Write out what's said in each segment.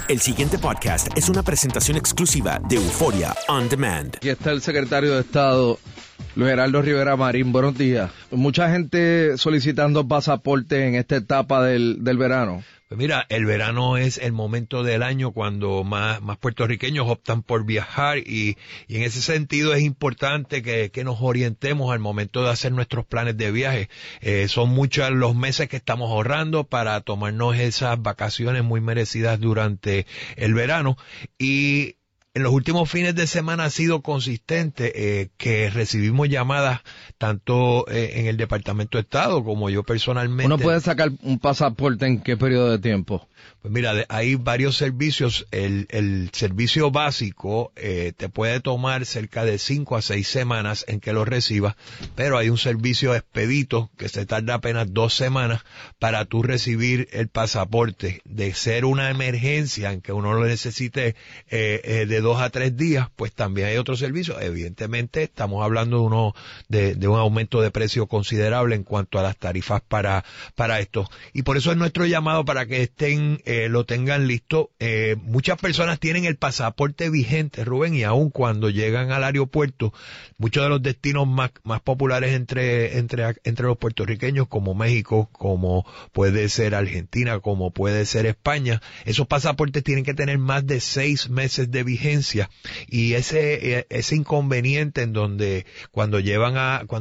El siguiente podcast es una presentación exclusiva de Euforia On Demand. Aquí está el secretario de Estado, Luis Gerardo Rivera Marín. Buenos días. Mucha gente solicitando pasaporte en esta etapa del verano. Pues mira, el verano es el momento del año cuando más puertorriqueños optan por viajar y en ese sentido es importante que nos orientemos al momento de hacer nuestros planes de viaje. Son muchos los meses que estamos ahorrando para tomarnos esas vacaciones muy merecidas durante el verano y en los últimos fines de semana ha sido consistente que recibimos llamadas tanto en el Departamento de Estado como yo personalmente. ¿Uno puede sacar un pasaporte en qué periodo de tiempo? Pues mira, hay varios servicios. El servicio básico te puede tomar cerca de 5 a 6 semanas en que lo recibas, pero hay un servicio expedito que se tarda apenas 2 semanas para tú recibir el pasaporte. De ser una emergencia en que uno lo necesite de 2 a 3 días, pues también hay otro servicio. Evidentemente estamos hablando de un aumento de precio considerable en cuanto a las tarifas para esto. Y por eso es nuestro llamado para que lo tengan listo. Muchas personas tienen el pasaporte vigente, Rubén, y aun cuando llegan al aeropuerto, muchos de los destinos más populares entre los puertorriqueños, como México, como puede ser Argentina, como puede ser España, esos pasaportes tienen que tener más de 6 meses de vigencia. Y ese inconveniente en donde cuando llegan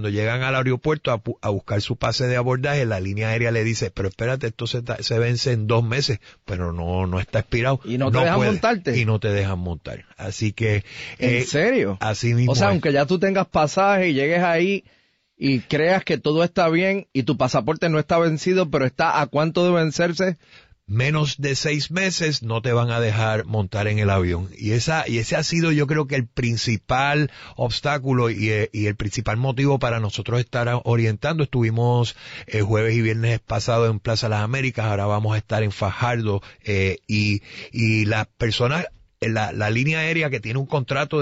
al aeropuerto a buscar su pase de abordaje, la línea aérea le dice, pero espérate, esto se vence en 2 meses, pero no está expirado. Y no te dejan montarte. Y no te dejan montar. Así que... ¿En serio? Así mismo. O sea, aunque ya tú tengas pasaje y llegues ahí y creas que todo está bien y tu pasaporte no está vencido, pero está ¿a cuánto de vencerse? Menos de 6 meses no te van a dejar montar en el avión. Y ese ha sido, yo creo que el principal obstáculo y el principal motivo para nosotros estar orientando. Estuvimos jueves y viernes pasado en Plaza Las Américas, ahora vamos a estar en Fajardo, y las personas, la línea aérea que tiene un contrato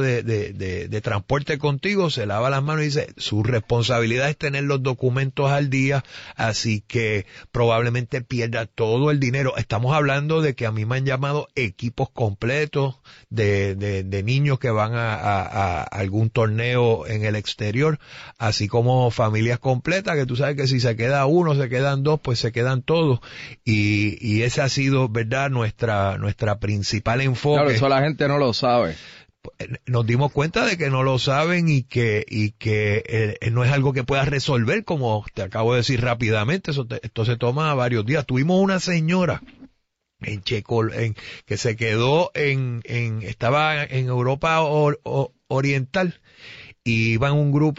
de transporte contigo se lava las manos y dice, su responsabilidad es tener los documentos al día, así que probablemente pierda todo el dinero. Estamos hablando de que a mí me han llamado equipos completos de niños que van a algún torneo en el exterior, así como familias completas, que tú sabes que si se queda uno, se quedan dos, pues se quedan todos, y ese ha sido, ¿verdad?, nuestra principal enfoque. Claro, eso la gente no lo sabe. Nos dimos cuenta de que no lo saben y que no es algo que puedas resolver, como te acabo de decir rápidamente. Esto se toma varios días. Tuvimos una señora en que se quedó estaba en Europa Oriental, y iba en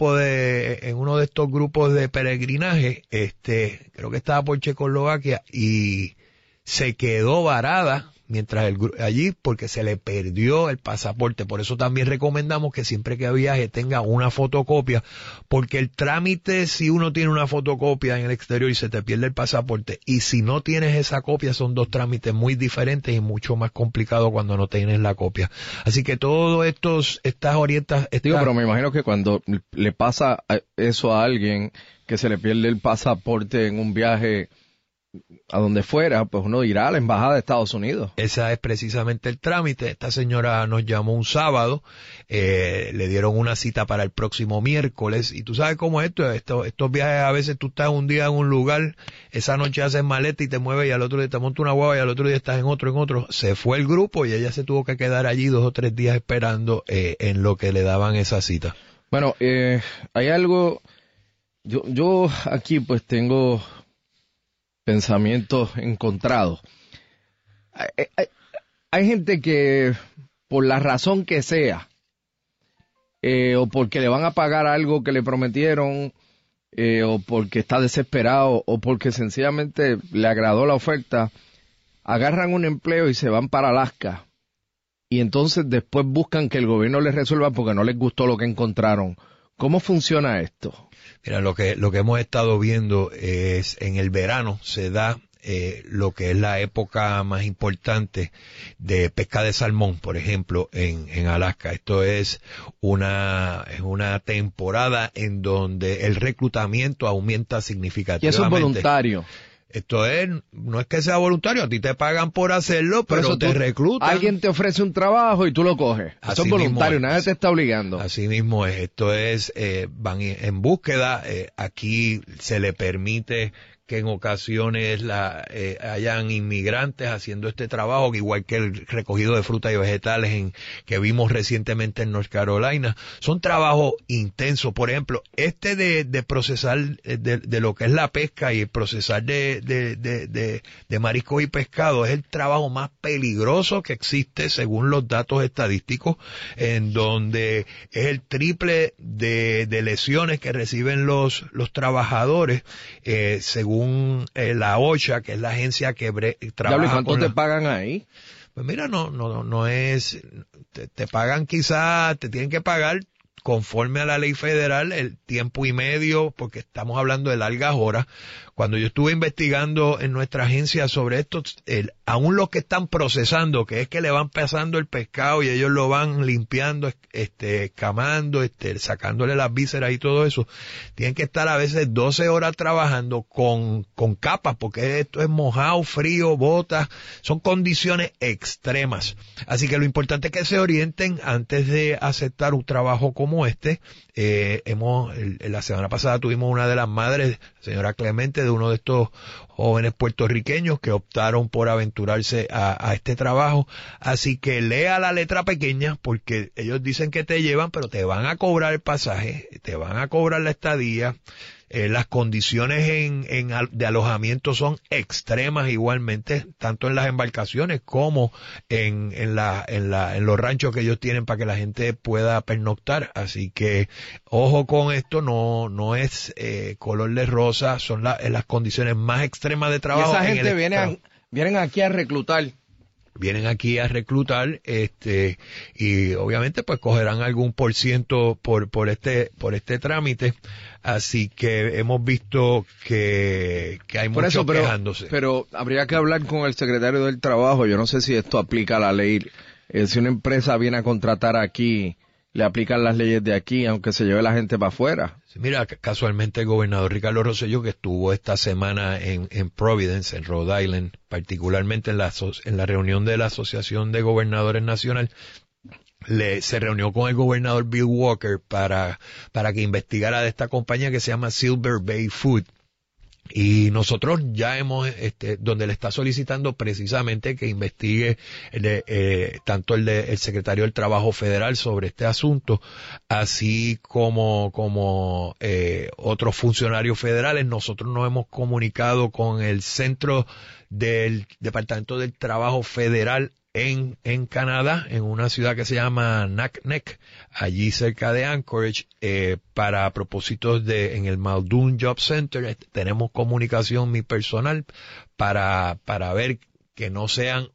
uno de estos grupos de peregrinaje, creo que estaba por Checoslovaquia, y se quedó varada allí porque se le perdió el pasaporte. Por eso también recomendamos que siempre que viaje tenga una fotocopia, porque el trámite, si uno tiene una fotocopia en el exterior y se te pierde el pasaporte, y si no tienes esa copia, son 2 trámites muy diferentes y mucho más complicados cuando no tienes la copia. Así que todo estas orientas... Digo, pero me imagino que cuando le pasa eso a alguien, que se le pierde el pasaporte en un viaje a donde fuera, pues uno irá a la embajada de Estados Unidos. Esa es precisamente el trámite. Esta señora nos llamó un sábado, le dieron una cita para el próximo miércoles, y tú sabes cómo es estos viajes, a veces tú estás un día en un lugar, esa noche haces maleta y te mueves, y al otro día te montas una guagua y al otro día estás en otro. Se fue el grupo y ella se tuvo que quedar allí 2 o 3 días esperando en lo que le daban esa cita. Bueno, hay algo, yo aquí pues tengo pensamientos encontrados. Hay gente que, por la razón que sea, o porque le van a pagar algo que le prometieron, o porque está desesperado, o porque sencillamente le agradó la oferta, agarran un empleo y se van para Alaska. Y entonces después buscan que el gobierno les resuelva porque no les gustó lo que encontraron. ¿Cómo funciona esto? Mira, lo que hemos estado viendo es en el verano se da lo que es la época más importante de pesca de salmón, por ejemplo, en Alaska. Esto es una temporada en donde el reclutamiento aumenta significativamente. ¿Y eso es voluntario? no es que sea voluntario, a ti te pagan por hacerlo, pero te reclutan. Alguien te ofrece un trabajo y tú lo coges. Eso es voluntario, nadie te está obligando. Así mismo es. Esto es, van en búsqueda. Aquí se le permite que en ocasiones hayan inmigrantes haciendo este trabajo, igual que el recogido de frutas y vegetales que vimos recientemente en North Carolina. Son trabajos intensos. Por ejemplo, de procesar de lo que es la pesca y el procesar de mariscos y pescado es el trabajo más peligroso que existe según los datos estadísticos, en donde es el triple de lesiones que reciben los trabajadores, según la OSHA, que es la agencia que trabaja. ¿Y cuánto te pagan ahí? Pues mira, no es, te pagan quizás, te tienen que pagar conforme a la ley federal el tiempo y medio, porque estamos hablando de largas horas. Cuando yo estuve investigando en nuestra agencia sobre esto, aún los que están procesando, que es que le van pasando el pescado y ellos lo van limpiando, escamando, sacándole las vísceras y todo eso, tienen que estar a veces 12 horas trabajando con capas, porque esto es mojado, frío, botas, son condiciones extremas. Así que lo importante es que se orienten antes de aceptar un trabajo como este. La semana pasada tuvimos una de las madres, señora Clemente, de uno de estos jóvenes puertorriqueños que optaron por aventurarse a este trabajo. Así que lea la letra pequeña, porque ellos dicen que te llevan, pero te van a cobrar el pasaje, te van a cobrar la estadía. Las condiciones de alojamiento son extremas igualmente, tanto en las embarcaciones como en los ranchos que ellos tienen para que la gente pueda pernoctar. Así que ojo con esto, no es color de rosa, son las condiciones más extremas de trabajo. Y esa gente vienen aquí a reclutar. Vienen aquí a reclutar, y obviamente pues cogerán algún % por este trámite. Así que hemos visto que hay muchos quejándose. Pero habría que hablar con el secretario del Trabajo. Yo no sé si esto aplica a la ley. Si una empresa viene a contratar aquí, le aplican las leyes de aquí, aunque se lleve la gente para afuera. Mira, casualmente el gobernador Ricardo Rosselló, que estuvo esta semana en Providence, en Rhode Island, particularmente en la reunión de la Asociación de Gobernadores Nacional, se reunió con el gobernador Bill Walker para que investigara de esta compañía que se llama Silver Bay Food. Y nosotros ya hemos, donde le está solicitando precisamente que investigue tanto el secretario del Trabajo Federal sobre este asunto, así como otros funcionarios federales. Nosotros nos hemos comunicado con el Centro del Departamento del Trabajo Federal en Canadá, en una ciudad que se llama Naknek, allí cerca de Anchorage, para propósitos en el Muldoon Job Center. Tenemos comunicación mi personal para ver que no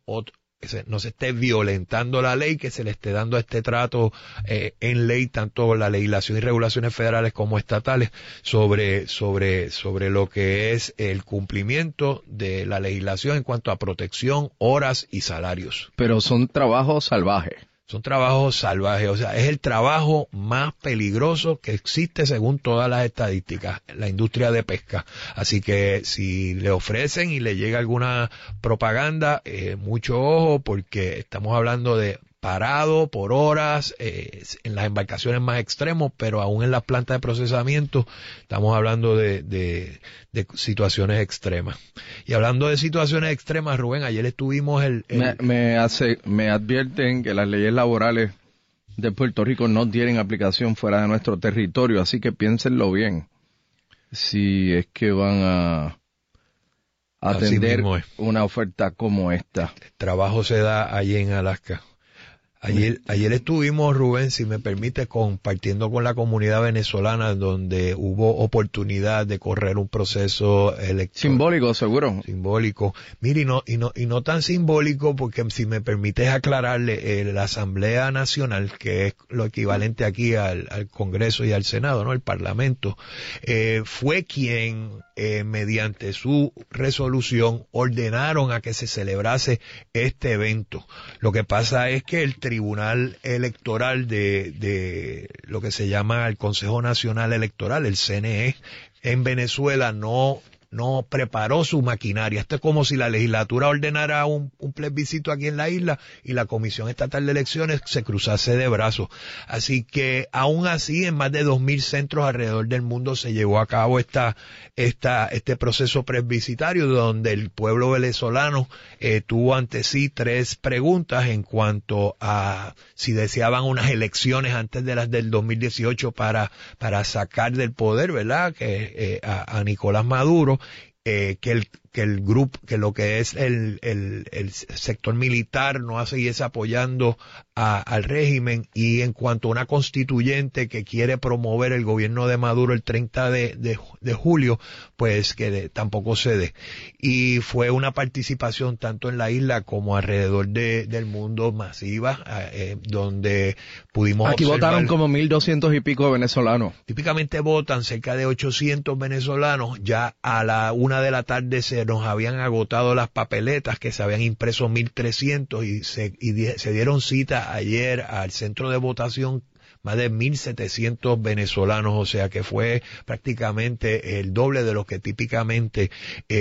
no se esté violentando la ley, que se le esté dando este trato en ley, tanto la legislación y regulaciones federales como estatales, sobre lo que es el cumplimiento de la legislación en cuanto a protección, horas y salarios. Pero son trabajos salvajes. Son trabajos salvajes, o sea, es el trabajo más peligroso que existe según todas las estadísticas, la industria de pesca. Así que si le ofrecen y le llega alguna propaganda, mucho ojo, porque estamos hablando de parado por horas, en las embarcaciones más extremos, pero aún en las plantas de procesamiento estamos hablando de situaciones extremas. Y hablando de situaciones extremas, Rubén, ayer estuvimos me advierten que las leyes laborales de Puerto Rico no tienen aplicación fuera de nuestro territorio, así que piénsenlo bien si es que van a atender una oferta como esta. El trabajo se da allí en Alaska. Ayer estuvimos, Rubén, si me permite, compartiendo con la comunidad venezolana, donde hubo oportunidad de correr un proceso electoral. Simbólico, seguro. Simbólico. Mire, y no tan simbólico, porque si me permites aclararle, la Asamblea Nacional, que es lo equivalente aquí al Congreso y al Senado, ¿no? El Parlamento, fue quien, mediante su resolución, ordenaron a que se celebrase este evento. Lo que pasa es que el Tribunal Electoral de lo que se llama el Consejo Nacional Electoral, el CNE, en Venezuela no no preparó su maquinaria. Esto es como si la legislatura ordenara un plebiscito aquí en la isla y la Comisión Estatal de Elecciones se cruzase de brazos. Así que aún así en más de 2,000 centros alrededor del mundo se llevó a cabo este proceso plebiscitario donde el pueblo venezolano tuvo ante sí 3 preguntas en cuanto a si deseaban unas elecciones antes de las del 2018 para sacar del poder, ¿verdad? A Nicolás Maduro, que lo que es el sector militar no siguiese apoyando al régimen, y en cuanto a una constituyente que quiere promover el gobierno de Maduro el 30 de julio, pues que tampoco se dé. Y fue una participación tanto en la isla como alrededor del mundo masiva, donde pudimos Aquí observar, votaron como 1,200 y pico de venezolanos. Típicamente votan cerca de 800 venezolanos. Ya a la 1 de la tarde se nos habían agotado las papeletas, que se habían impreso 1,300 y se dieron cita ayer al centro de votación más de 1,700 venezolanos, o sea que fue prácticamente el doble de lo que típicamente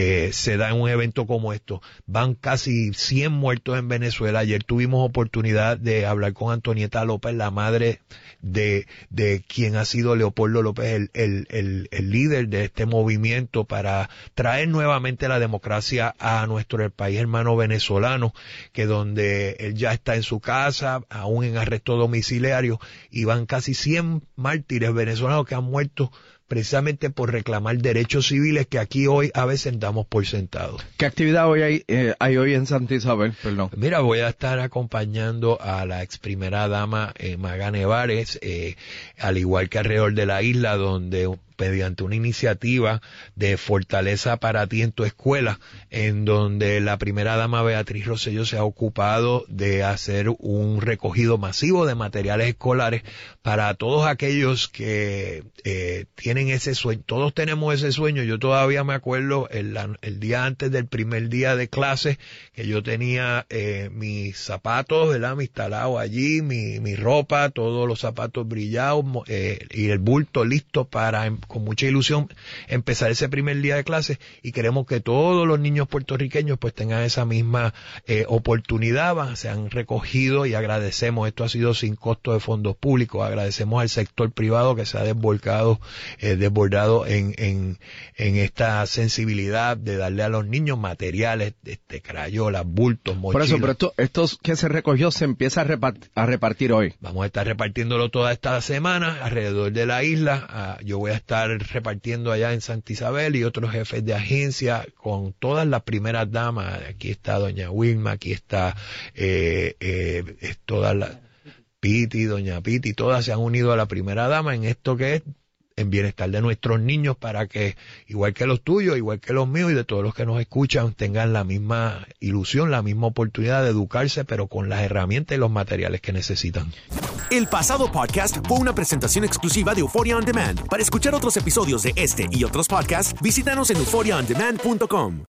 se da en un evento como esto. Van casi 100 muertos en Venezuela. Ayer tuvimos oportunidad de hablar con Antonieta López, la madre de quien ha sido Leopoldo López, el líder de este movimiento para traer nuevamente la democracia a nuestro país hermano venezolano, que donde él ya está en su casa, aún en arresto domiciliario, y van casi 100 mártires venezolanos que han muerto precisamente por reclamar derechos civiles que aquí hoy a veces damos por sentados. ¿Qué actividad hay hoy en Santa Isabel? Perdón. Mira, voy a estar acompañando a la ex primera dama Magá Nevares, al igual que alrededor de la isla, donde mediante una iniciativa de Fortaleza para ti en tu escuela, en donde la primera dama Beatriz Rosselló se ha ocupado de hacer un recogido masivo de materiales escolares para todos aquellos que tienen ese sueño. Todos tenemos ese sueño. Yo todavía me acuerdo el día antes del primer día de clase, que yo tenía mis zapatos, ¿verdad? Me instalado allí, mi ropa, todos los zapatos brillados, y el bulto listo para con mucha ilusión empezar ese primer día de clase, y queremos que todos los niños puertorriqueños pues tengan esa misma oportunidad. Se han recogido y agradecemos, esto ha sido sin costo de fondos públicos, agradecemos al sector privado que se ha desbordado en esta sensibilidad de darle a los niños materiales, crayolas, bultos, mochilas. Por eso, pero esto que se recogió se empieza a repartir hoy. Vamos a estar repartiéndolo toda esta semana alrededor de la isla. Yo voy a estar repartiendo allá en Santa Isabel, y otros jefes de agencia con todas las primeras damas. Aquí está doña Wilma, aquí está todas las Piti, doña Piti, todas se han unido a la primera dama en esto que es en bienestar de nuestros niños, para que, igual que los tuyos, igual que los míos y de todos los que nos escuchan, tengan la misma ilusión, la misma oportunidad de educarse, pero con las herramientas y los materiales que necesitan. El pasado podcast fue una presentación exclusiva de Euphoria On Demand. Para escuchar otros episodios de este y otros podcasts, visítanos en euphoriaondemand.com.